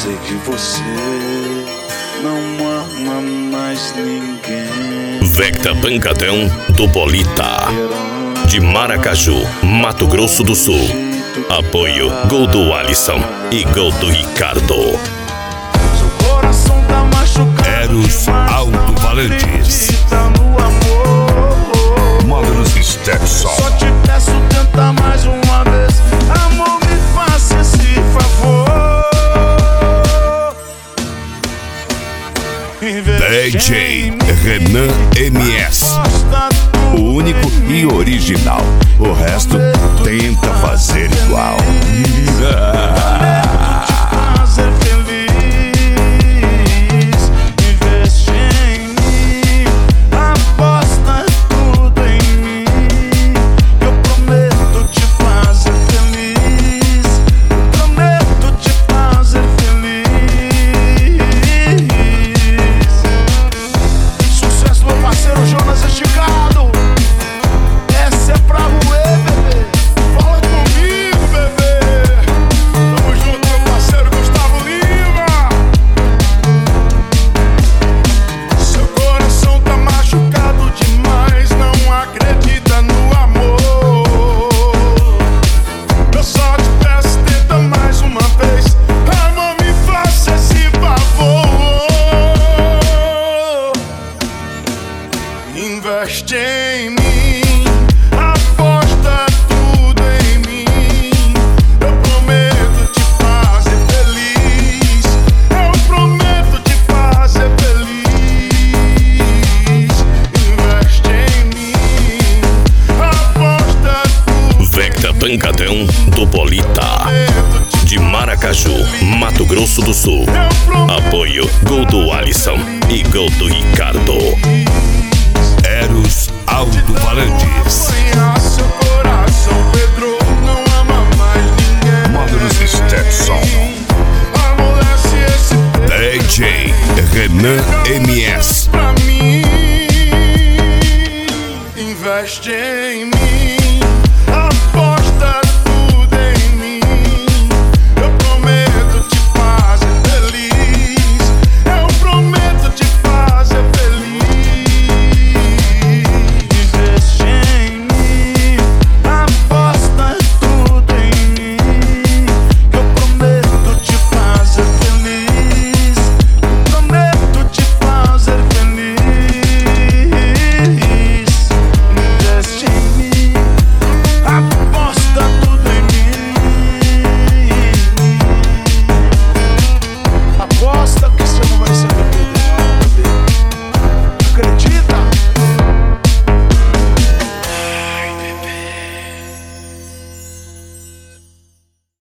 sei que você não ama mais ninguém. Vecta Pancadão do Polita, de Maracaju, Mato Grosso do Sul. Apoio gol do Alisson e gol do Ricardo. Seu coração tá machucado. Eros Alto-Falantes. Módulos Stepson. Só te peço, tenta mais uma vez. Amor, me faça esse favor. DJ Renan MS. O único e original. O resto tenta fazer igual. Fazer feliz. Investe em mim. Aposta tudo em mim. Eu prometo te fazer feliz. Eu prometo te fazer feliz. Sucesso, meu parceiro Jonas Esticado. Essa é pra roer, bebê. Fala comigo, bebê. Tamo junto, meu parceiro Gustavo Lima. Seu coração tá machucado demais, não acredita no amor. Eu só te peço, tenta mais uma vez. Amor, me faça esse favor. Investe em mim, aposta tudo em mim. Eu prometo te fazer feliz. Eu prometo te fazer feliz. Investe em mim, aposta tudo. Vecta Pancadão do Polita, de Maracaju, Mato Grosso do Sul. Apoio gol do Alisson e gol do Ricardo. Eros Alto-Falantes. Seu coração, Pedro, não ama mais ninguém. Módulos Stepson. Amolece esse DJ Renan MS. pra mim. Investe em